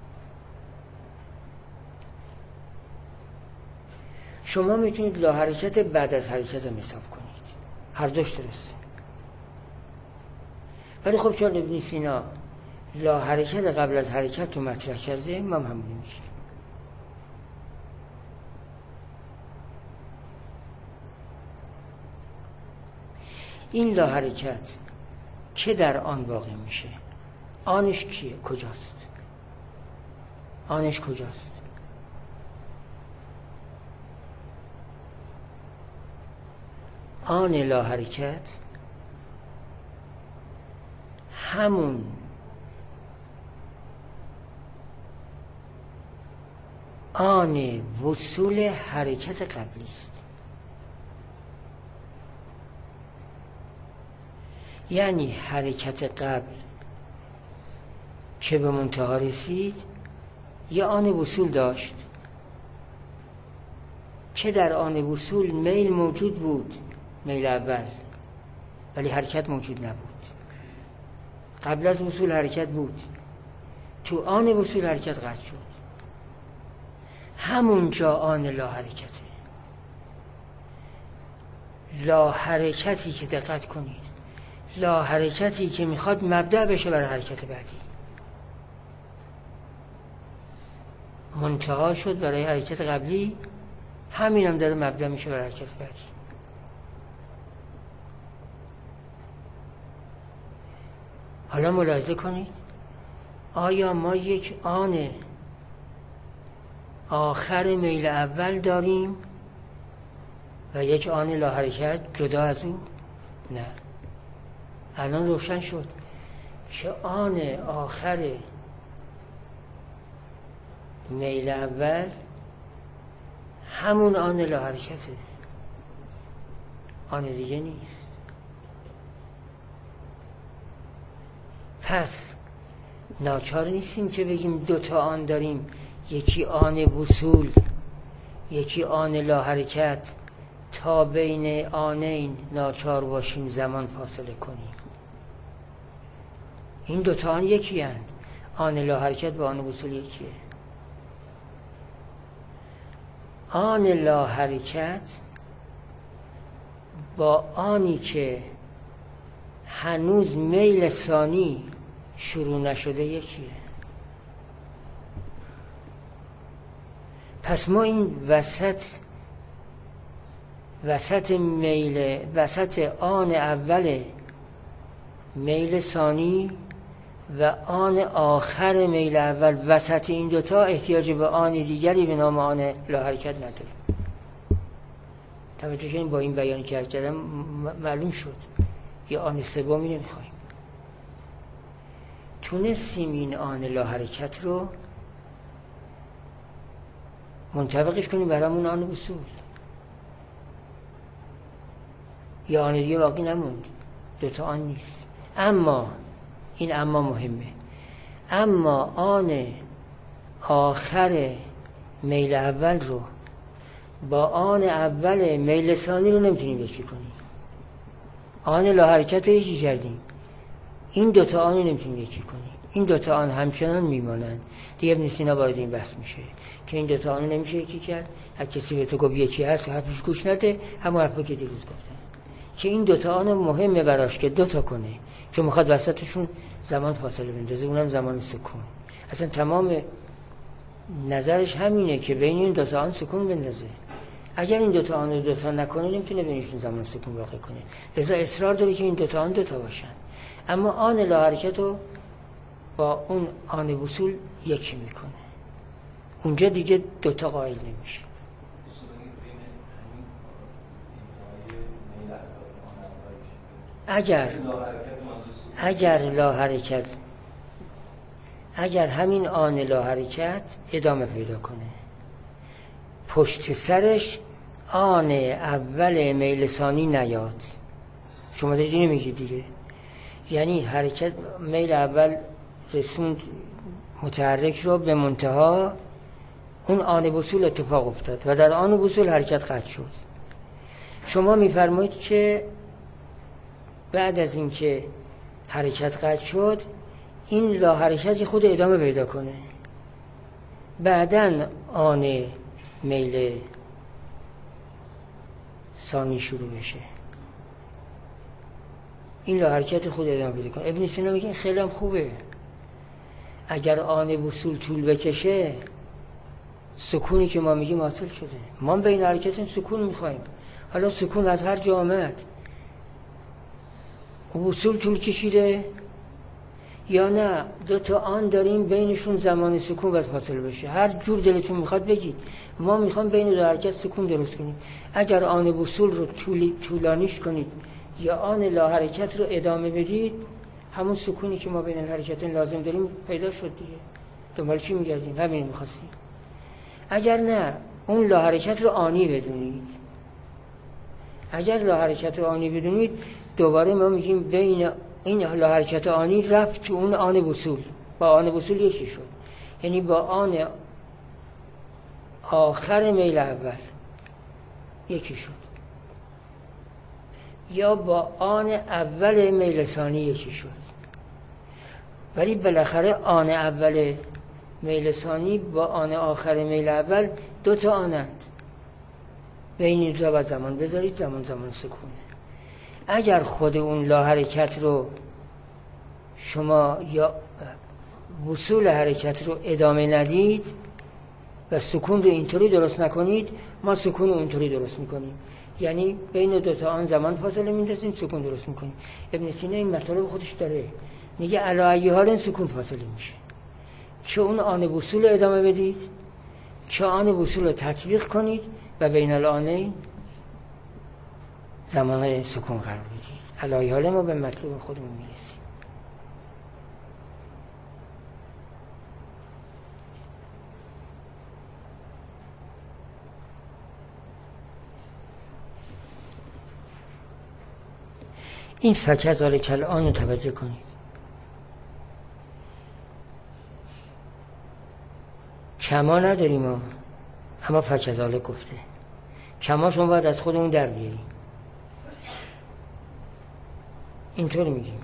شما میتونید لا حرکت بعد از حرکت رو حساب کنید، هر دوش درسته. ولی خب چون ابن سینا لا حرکت قبل از حرکت رو مطرح کرده، ما هم نمیشه. این لا حرکت که در آن واقع میشه، آنش کیه؟ کجاست؟ آنش کجاست؟ آن لا حرکت همون آن وصول حرکت قبلی است. یعنی حرکت قبل که به منتها رسید یه آن وصول داشت که در آن وصول میل موجود بود، میل اول، ولی حرکت موجود نبود. قبل از وصول حرکت بود، تو آن وصول حرکت قطع شد. همونجا آن لا حرکته. لا حرکتی که دقت کنید، لا حرکتی که میخواد مبدأ بشه برای حرکت بعدی، منتها شد برای حرکت قبلی، همین هم داره مبدأ میشه برای حرکت بعدی. حالا ملاحظه کنید، آیا ما یک آن آخر میل اول داریم و یک آن لا حرکت جدا از او؟ نه. الان روشن شد که آن آخر میل اول همون آن لا حرکته، آن دیگه نیست. پس ناچار نیستیم که بگیم دوتا آن داریم، یکی آن وصول، یکی آن لا حرکت، تا بین آنین ناچار باشیم زمان فاصله کنیم. این دوتا آن یکی هست، آن لا حرکت با آن وصول یکیه. آن لا حرکت با آنی که هنوز میل ثانی شروع نشده یکیه. پس ما این وسط میل، وسط آن اول میل ثانی و آن آخر میل اول، وسط این دوتا احتیاج به آن دیگری به نام آن لا حرکت نداره. توجه کنید، با این بیانی که کردم معلوم شد یا آن سومی نمیخوایم. تونستیم این آن لا حرکت رو منطبقش کنیم برامون آن وصول، یا آن دیگه باقی نموند، دوتا آن نیست. اما این اما مهمه، اما آن آخر میل اول رو با آن اول میل ثانی رو نمیتونیم یکی کنیم. آن لا حرکت رو یکی کردیم، این دوتا آن رو نمیتونیم یکی کنیم. این دوتا آن همچنان میمانند. دیگه ابن سینا وارد این بحث میشه که این دوتا آن رو نمیشه یکی کرد. اگه کسی به تو گفت یکی هست و حرفش گوش نده، همون حرفی که دیروز گفتن، که این دوتا آن مهمه براش که دوتا کنه، چون میخواد وسطشون زمان فاصله بندازه، اونم زمان سکون. اصلا تمام نظرش همینه که بین این دوتا آن سکون بندازه. اگر این دوتا آن رو دوتا نکنه، نمیتونه بینشون زمان سکون واقع کنه. لذا اصرار داره که این دوتا آن دوتا باشن. اما آن لا حرکت رو با اون آن وصول یکی میکنه، اونجا دیگه دوتا قائل نمیشه. اگر اگر همین آن لا حرکت ادامه پیدا کنه، پشت سرش آن اول میل ثانی نیاد. شما دارید اینو میگید دیگه، یعنی حرکت میل اول رسوند متحرک رو به منتها، اون آن وصول اتفاق افتاد و در آن وصول حرکت قطع شد. شما میفرمایید که بعد از اینکه حرکت قطع شد این لا حرکتی خود ادامه پیدا کنه، بعدن آن میل ثانی شروع بشه، این لا حرکت خود ادامه پیدا کنه. ابن سینا میگه خیلی هم خوبه، اگر آن وصول طول بکشه سکونی که ما میگیم حاصل شده. ما بین حرکت سکون میخوایم، حالا سکون از هر جا آمد، وصول طول کشیده یا نه دو تا آن داریم بینشون زمان سکون باید حاصل بشه، هر جور دلتون میخواد بگید، ما میخوام بین دو حرکت سکون درست کنیم. اگر آن وصول رو طولانیش کنید یا آن لا حرکت رو ادامه بدید، همون سکونی که ما بین الحرکتین لازم داریم پیدا شد دیگه. دنبال چی میگردیم؟ همین میخواستیم. اگر نه اون لا حرکت رو آنی بدونید، اگر لا حرکت رو آنی بدونید، دوباره ما میگیم بین این لا حرکت آنی رفت تو اون آن وصول، با آن وصول یکی شد، یعنی با آن آخر میل اول یکی شد یا با آن اول میل ثانی یکی شد. ولی بالاخره آن اول میل ثانی با آن آخر میل اول دو تا آنند، بین این دو زمان بذارید، زمان سکونه. اگر خود اون لا حرکت رو شما یا وصول حرکت رو ادامه ندید و سکون رو اینطوری درست نکنید، ما سکون رو اینطوری درست میکنیم، یعنی بین دو تا آن زمان فاصله میندازیم، سکون درست میکنیم. ابن سینا این مطلب خودش داره، میگه علی ای حال این سکون فاصله میشه، چه اون آن وصول ادامه بدید چه آن وصول رو تطبیق کنید و بین الآنین زمان سکون قرار بدید. علی ای حال ما به مطلوب خودمون میرسیم. این فکذالک الآن رو توجه کنید. کما نداریم ما، اما فکذالک گفته. کما شما باید از خودمون در بیاریم، اینطور میگیم.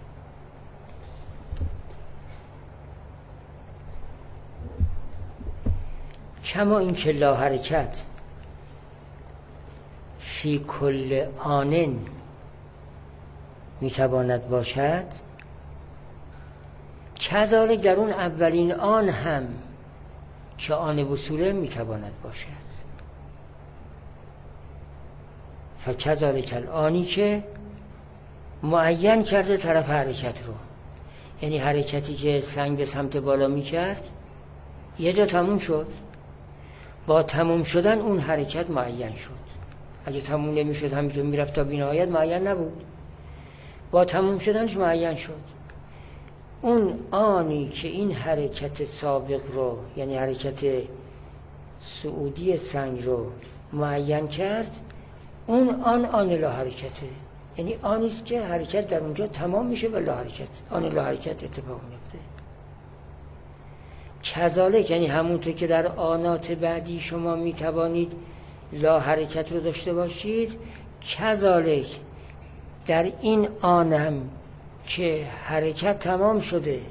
کما این که لا حرکت فی کل آنن میتواند باشد، کذالک در اون اولین آن هم که آن وصوله میتواند باشد. فکذالک الآنی که معین کرده طرف حرکت رو، یعنی حرکتی که سنگ به سمت بالا میکرد یه جا تموم شد، با تموم شدن اون حرکت معین شد. اگه تموم نمیشد همینطور میرفت تا بی‌نهایت معین نبود، با تموم شدنش معین شد. اون آنی که این حرکت سابق رو، یعنی حرکت صعودی سنگ رو معین کرد، اون آن لا حرکته، یعنی آنیست که حرکت در اونجا تمام میشه و لا حرکت، آن لا حرکت اتفاق میفته. کذالک یعنی همونطور که در آنات بعدی شما میتوانید لا حرکت رو داشته باشید، کذالک در این آن هم که حرکت تمام شده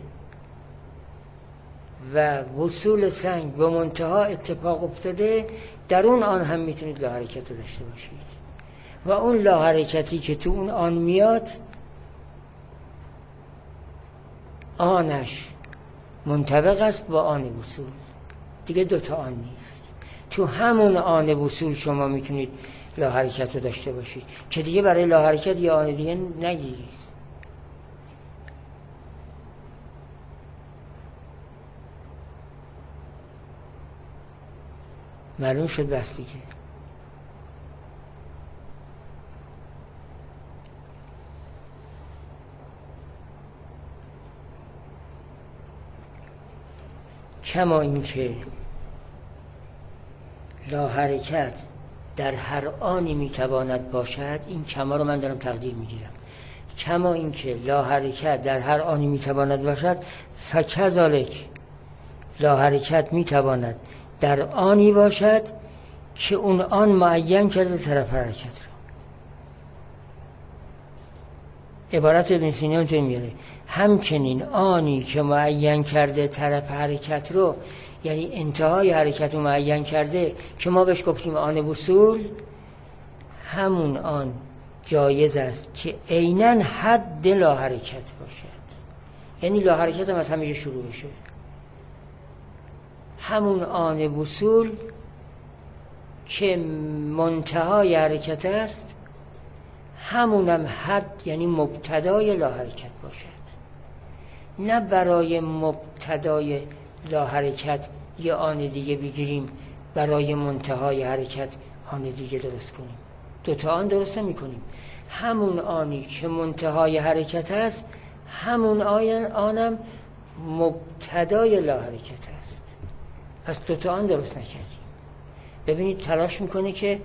و وصول سنگ به منتها اتفاق افتاده، در اون آن هم میتونید لا حرکت رو داشته باشید و اون لا حرکتی که تو اون آن میاد آنش منطبق است با آن وصول، دیگه دوتا آن نیست. تو همون آن وصول شما میتونید لا حرکت رو داشته باشید که دیگه برای لا حرکت یا آن دیگه نگیرید. معلوم شد بس دیگه. کما اینکه لا حرکت در هر آنی میتواند باشد، این کما رو من دارم تقدیر میگیرم، کما اینکه لا حرکت در هر آنی میتواند باشد، فکذالک لا حرکت میتواند در آنی باشد که اون آن معین کرده طرف حرکت رو. عبارت ابن سینا اینطوری میاره: همچنین آنی که معین کرده طرف حرکت رو، یعنی انتهای حرکت رو معین کرده که ما بهش گفتیم آن وصول، همون آن جایز است که عیناً حد لا حرکت باشد، یعنی لا حرکت هم از همیشه شروع بشه. همون آن وصول که منتهای حرکت است، همونم حد یعنی مبتدای لا حرکت باشد. نه برای مبتدای لا حرکت یه آن دیگه بگیریم، برای منتهای حرکت آن دیگه درست کنیم. دوتا آن درست نمی کنیم. همون آنی که منتهای حرکت است، همون آنم مبتدای لا حرکت است. پس دوتا آن درست نکردیم. ببینید تلاش میکنه که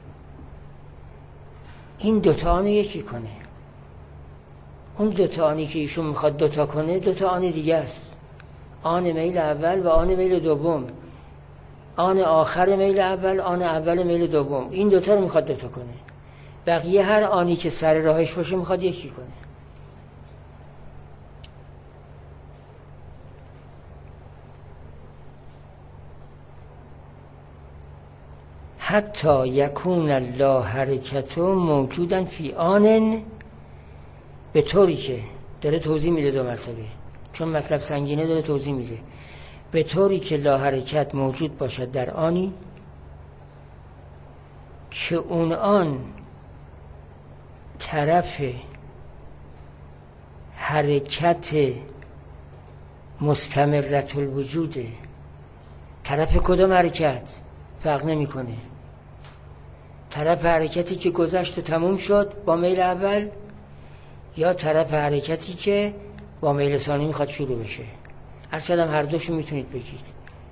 این دوتا آنو یکی کنه. اون دوتا آنی که ایشون میخواد دوتا کنه، دوتا آن دیگه است. آن میل اول و آن میل دوم، آن آخر میل اول، آن اول میل دوم، این دوتا رو میخواد دوتا کنه. بقیه هر آنی که سر راهش باشه میخواد یکی کنه. حتی یکون لا حرکت موجودا فی آن، به طوری که داره توضیح میده دو مرتبه، چون مطلب سنگینه داره توضیح میده، به طوری که لا حرکت موجود باشد در آنی که اون آن طرف حرکت مستمرت الوجوده. طرف کدام حرکت فرق نمیکنه، طرف حرکتی که گذشت و تموم شد با میل اول، یا طرف حرکتی که با میل ثانی میخواد شروع بشه. هر دوشو میتونید بگید.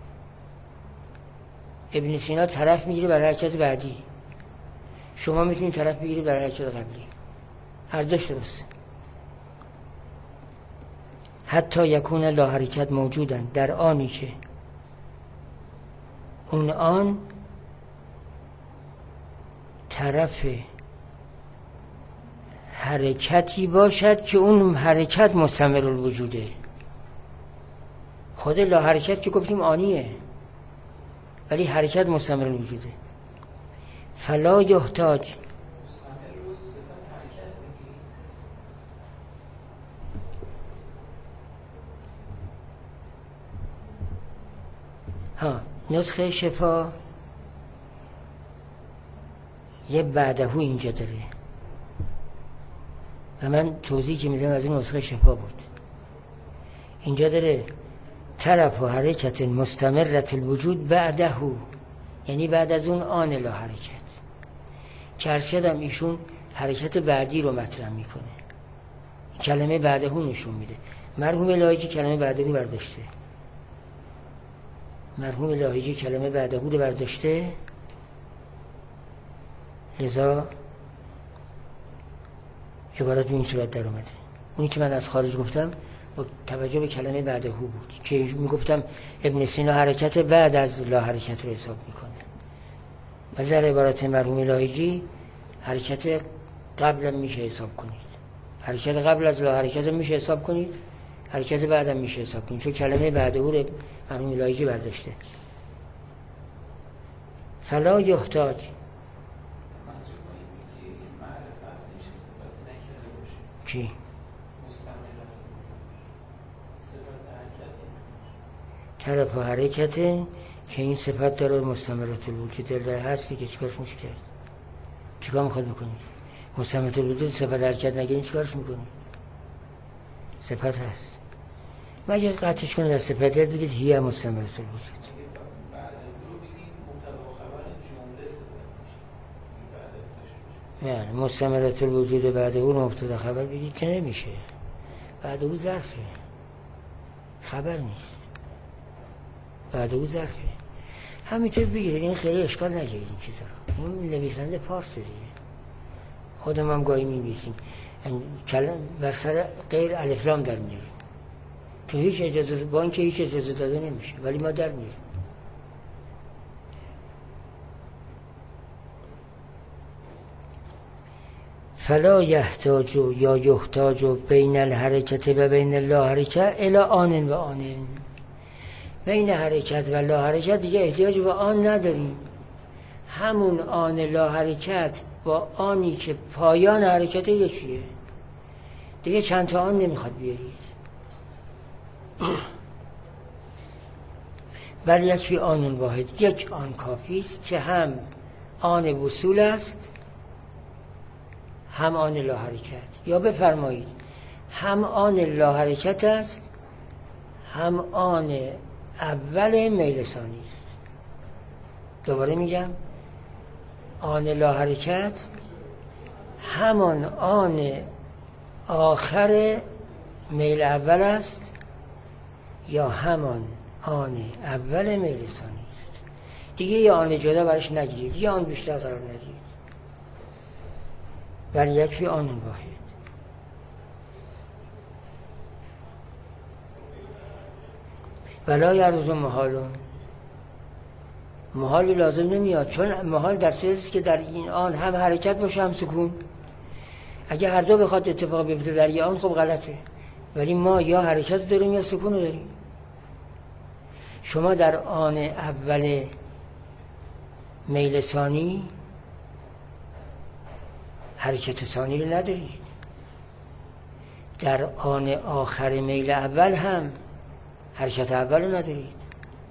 ابن سینا طرف میگیره برای حرکت بعدی، شما میتونید طرف بگیرید برای حرکت قبلی. هر دوش درست. حتی یکون لا حرکت موجودن، در آنی که اون آن طرف حرکتی باشد که اون حرکت مستمر الوجوده. خود لا حرکت که گفتیم آنیه، ولی حرکت مستمر الوجوده. فلا یحتاج نسخه شفا یه بعدهو اینجا داره و من توضیح که میدم از این نسخه شفا بود. اینجا داره طرف و حرکت مستمرت الوجود بعدهو، یعنی بعد از اون آن لا حرکت. چرشدم ایشون حرکت بعدی رو مطرح میکنه، کلمه بعدهو نشون میده. مرحوم لاهیجی کلمه بعدهو برداشته، مرحوم لاهیجی کلمه بعدهو رو برداشته، لذا عبارت به این صورت در اومده. اونی که من از خارج گفتم با توجه به کلمه بعدهو بود که میگفتم ابن سینا حرکت بعد از لا حرکت رو حساب میکنه، ولی در عبارت مرحوم لاهیجی حرکت قبل میشه حساب کنید، حرکت قبل از لا حرکت میشه حساب کنید، حرکت بعدم میشه حساب کنید، چون کلمه بعدهو رو مرحوم لاهیجی برداشته. فلا یحتاج کی؟ طرف و حرکت که این صفت داره مستمرات الوجود داره هستی که چیکارش میشه کرد؟ چیکار میخواد بکنید؟ مستمرات الوجود صفت حرکت نگیرین چیکارش میکنید؟ صفت هست. مگه قطعش کنید از صفت یاد بگید هی مستمرات الوجود. نه مستمرات الوجود بعد اون مبتدا خبر بگید که نمیشه، بعد اون ظرفه، خبر نیست. بعد او ظرفه. همینطور بگیرید، این خیلی اشکال نگیرید این چیزا رو. این نویسنده پارس دیگه، خودم هم گاهی می‌نویسیم کلمه بر سر غیر الف لام در میاریم، تو هیچ اجازه، با اینکه هیچ اجازه داده نمیشه ولی ما در میاریم. فلا یحتاج یا یحتاج بین الحرکت و بین لا حرکت الی آن و آن. بین حرکت و لا حرکت دیگه احتیاج به آن نداریم. همون آن لا حرکت با آنی که پایان حرکت یکیه دیگه، چند تا آن نمیخواد بیارید. بل یکفی آن واحد، یک آن کافی است که هم آن وصول است هم آن لا حرکت. یا بفرمایید هم آن لا حرکت است هم آن اول میل ثانی است. دوباره میگم آن لا حرکت همان آن آخر میل اول است یا همان آن اول میل ثانی است. دیگه یه آن جدا برش نگیرید، یه آن بیشتر قرار ندید. بل یکفی آن واحد. ولا یرز محالون، محالی لازم نمیاد، چون محال در صورتی است که در این آن هم حرکت باشه هم سکون. اگه هر دو بخواد اتفاق بیفته در این آن خب غلطه، ولی ما یا حرکت داریم یا سکون داریم. شما در آن اول میل ثانی حرکت ثانی رو ندارید، در آن آخر میل اول هم حرکت اول رو ندارید.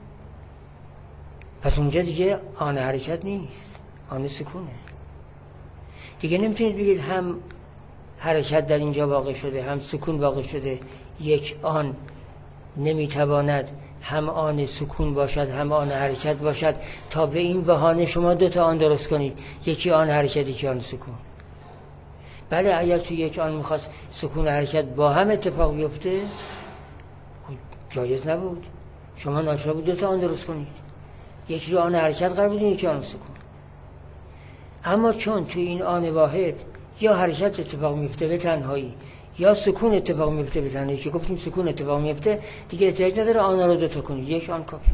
پس اونجا دیگه آن حرکت نیست، آن سکونه. دیگه نمیتونید بگید هم حرکت در اینجا واقع شده هم سکون واقع شده. یک آن نمیتواند هم آن سکون باشد هم آن حرکت باشد تا به این بهانه شما دو تا آن درست کنید، یکی آن حرکت یکی آن سکون. بله اگر توی یک آن میخواست سکون و حرکت با هم اتفاق بیفته جایز نبود، شما ناچار بود دو تا آن درست کنید، یکی رو آن حرکت قرار بدین یکی آن سکون. اما چون توی این آن واحد یا حرکت اتفاق میفته به تنهایی یا سکون اتفاق میفته به تنهایی، که گفتیم سکون اتفاق میفته دیگه احتیاج نداره آن رو دو تا کنید، یک آن کافیه.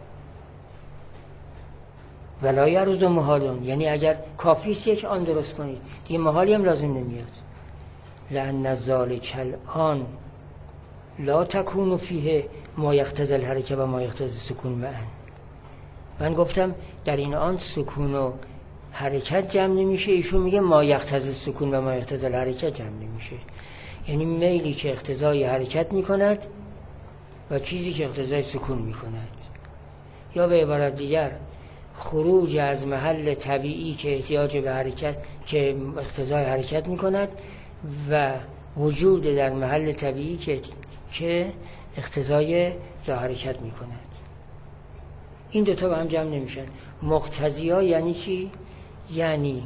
ولا یرز محالون، یعنی اگر کافی است یک آن درست کنید دیگه محالی هم لازم نمیاد. لأن ذلک الآن لا تکون فیه ما یقتضی الحرکت و ما یقتضی السکون معا. من گفتم در این آن سکون و حرکت جمع نمیشه، ایشون میگه ما یقتضی السکون و ما یقتضی الحرکت جمع نمیشه، یعنی میلی که اقتضای حرکت میکند و چیزی که اقتضای سکون میکند. یا به عبارت دیگر خروج از محل طبیعی که احتیاج به حرکت که اقتضای حرکت میکند و وجود در محل طبیعی که اقتضای لا حرکت میکند. این دوتا با هم جمع نمیشن. مقتضیا یعنی چی؟ یعنی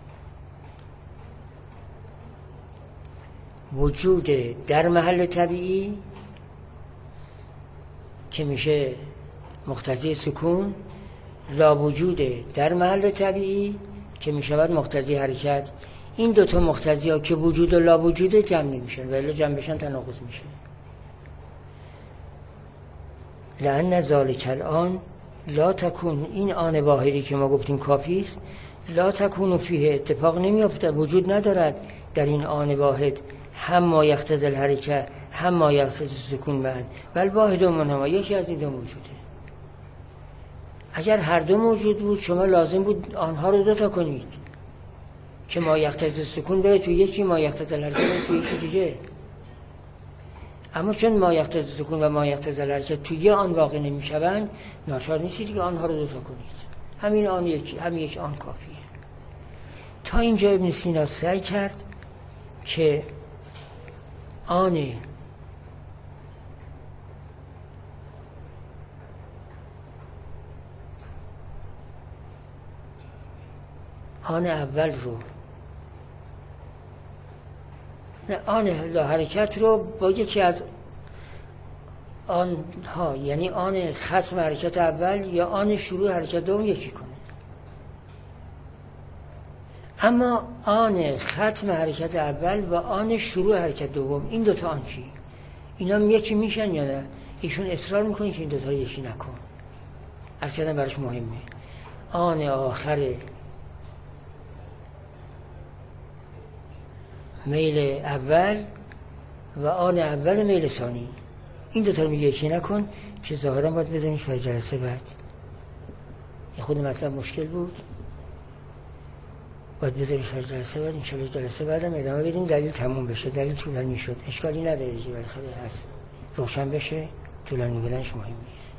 وجود در محل طبیعی که میشه مقتضی سکون، لا وجود در محل طبیعی که میشود مقتضی حرکت. این دوتا مقتضی ها که وجود و لا وجود جمع نمیشن، ولی جمع بشن تناقض میشه. لأن ذلک الآن لا تکون، این آن واحدی که ما گفتیم کافی است، لا تکون فیه اتفاق نمیافته، وجود ندارد در این آن واحد هم ما یقتضی الحرکت هم ما یقتضی السکون معا، بل واحد منهما، یکی از این دو موجوده. اگر هر دو موجود بود شما لازم بود آنها رو دو تا کنید که ما یقتضی السکون بره تو یکی، ما یقتضی الحرکت بره تو یکی دیگه. اما چون ما یقتضی السکون و ما یقتضی الحرکت تو یه آن واقع نمیشوند، ناچار نیستید که آنها رو دو تا کنید، همین آن یک آن کافیه. تا اینجا ابن سینا سعی کرد که آن اول رو، آن لا حرکت رو با یکی از آن ها یعنی آن ختم حرکت اول یا آن شروع حرکت دوم یکی کنه. اما آن ختم حرکت اول و آن شروع حرکت دوم، این دوتا آن چی؟ اینا یکی میشن یا نه؟ ایشون اصرار میکنه که این دوتا رو یکی نکن. اصلا براش مهمه آن آخر میل اول و آن اول میل ثانی، این دوتا رو میگه یکی نکن، که ظاهرا باید بزنیش برای جلسه بعد. یه خود مطلب مشکل بود، باید بذاریش برای جلسه بعد. انشاءالله جلسه بعدم ادامه بدیم، دلیل تموم بشه. دلیل طولانی شد اشکالی نداره دیگه، بالاخره هست روشن بشه، طولانی بودنش مهم نیست.